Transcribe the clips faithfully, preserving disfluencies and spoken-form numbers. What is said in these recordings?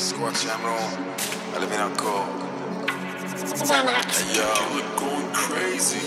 Squat Cameron, Eliminaco. Hey yo, you're going crazy.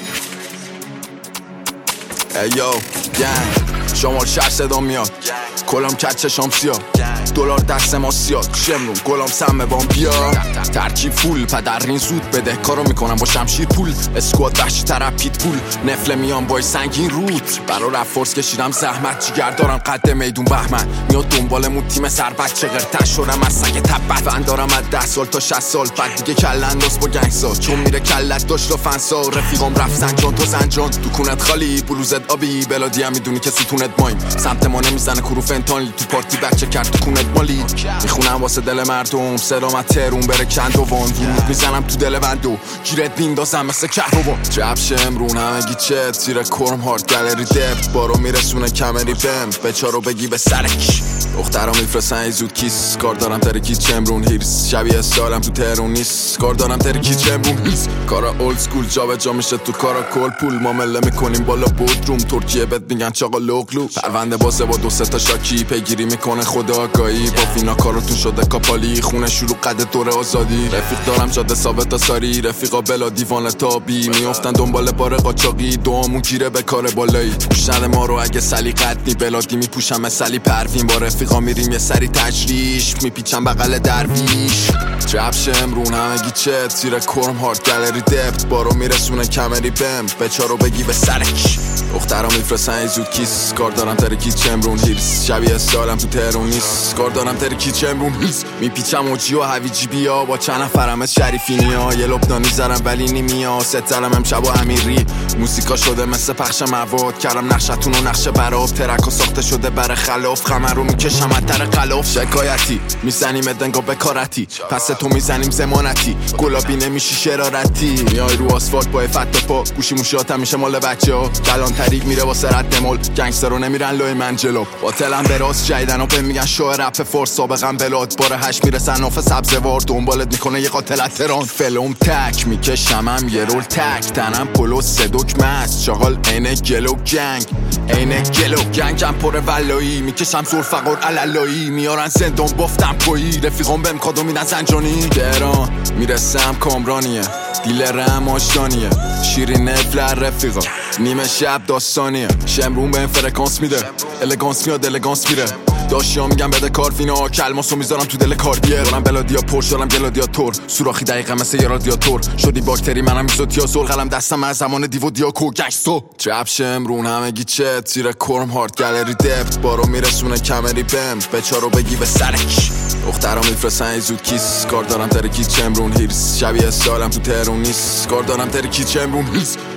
Hey yo, gang شمال شهر صدا میاد کلام کچ چشام سیاد دلار دست ما سیاد شمرون گلام سمه بام بیاد ترکیب فول پدر رین زود بده کارو میکنم با شمشیر پول اسکواد وحشی طرف پیت پول نفله میام بای سنگین روت برا رفت فرس کشیدم زحمت جیگر دارم قد میدون بهمن میاد دنبالمون تیم سربت چقدر تش شدم از سگ تبت فن دارم از ده سال تا شصت سال بعد دیگه کل انداز با گنگسا چون میره کلت داشت و فنسا رفیقام رفت زنجان تو زنجان تو کونت خالی بلوزت آبی بلادی هم میدونی که ستونت مایم سمت ما نمیزنه کرو فنتانلی تو پارتی بچه کرد تو کونت مالی میخونم واسه دل مردم سلامت ترون بره کند و وان ورود میزنم تو دل بندو گیرت بیندازم مثل کهربا جبش امرون همگی چت زیر کرم هارد گالری دپ بارو میرسونه کمری بم بچارو بگی به سرک دخترا میفرستن زود کیس کار دارم ترکی چمرون هیرس شبیه سالم تو تهرون نیست کار دارم ترکی چمرون هیرس کارا اولد سکول جا به جا میشه تو کارا کل پول ما مله میکنیم بالا بودروم ترکیه بهت میگن چاقا لوگلو پرونده بازه با دو سه تا شاکی پیگیری میکنه خدا آگاهی با فینا کاراتون شده کاپالی خونه شروع قد دوره آزادی رفیق دارم جاده ثابت تا ساری رفیقا بلا دیوانه تابی میافتن دنبال بار قاچاقی دوامون گیره به کار بالایی گوشند ما رو اگه سلیقت نی بلادی میپوشم مثلی پروین با رفیقا میریم یه سری تجریش میپیچم بغل درویش جبش امرون همگی چت زیر کرم هارد گالری دپت بارو میرسونه کمری بم بچارو بگی به سرک دخترا میفرستن زود کیس کار دارم ترکی چمرون هیرس شبیه سالم تو تهرون نیست کار دارم ترکی چمرون هیرس میپیچم اوجی و هویجی بیا با چند نفرم از شریفینیا یه لبنانی زرم ولی نیمیا ست زرم امشب و امیری موسیقا شده مثل پخش مواد کردم نقشتون و نقش براب ترک و ساخته شده بر خلاف خمر رو میکشم از در قلاف شکایتی میزنیم دنگا بکارتی پس تو میزنیم زمانتی گلابی نمیشی شرارتی میای رو آسفالت با افت پا گوشی موشیات میشه مال بچه ها کلان طریق میره واسه رد مول گنگستر رو نمیرن لوی من جلو باطلم براز جیدن و میگن شو رپ فورس سابقم بلاد بار هشت میرسن ناف سبزوار دنبالت میکنه یه قاتل تران فلوم تک میکشمم یه رول تک تنم پلو صدوک مست شغال اینه گلو گنگ اینه گلو گنگم پر ولایی میکشم زور فقر علالایی میارن زندان بافتم پایی رفیقام بهم کادو میدن زنجانی تهران میرسم کامرانیه دیلرم آشتانیه شیرین افلر رفیقا نیمه شب داستانیه شمرون به فرکانس میده الگانس میاد الگانس میره داشتی ها میگم بده کارفینا کلماسو میذارم تو دل کاردیه دارم بلادیا پرش دارم گلادیاتور سوراخی دقیقه مثل یه رادیاتور شدی باکتری منم ایزوتیازور قلم دستم از زمان دیو دیاکو گشتو جب شمرون همگی چت زیر کرم هارد گالری دپت بارو میرسونه کمری بم بچارو بگی به سرک دخترا میفرستن زود کیس کار دارم ترکی چمرون هیرس شبیه سالم تو تهرون نیست کار دارم ترکی چمرون هیرس